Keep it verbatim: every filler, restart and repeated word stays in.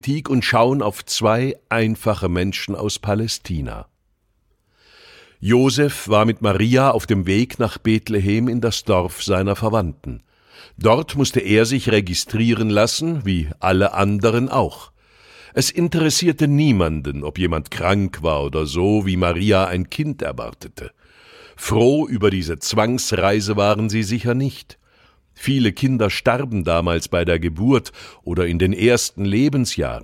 Kritik und schauen auf zwei einfache Menschen aus Palästina. Josef war mit Maria auf dem Weg nach Bethlehem in das Dorf seiner Verwandten. Dort musste er sich registrieren lassen, wie alle anderen auch. Es interessierte niemanden, ob jemand krank war oder so, wie Maria ein Kind erwartete. Froh über diese Zwangsreise waren sie sicher nicht. Viele Kinder starben damals bei der Geburt oder in den ersten Lebensjahren.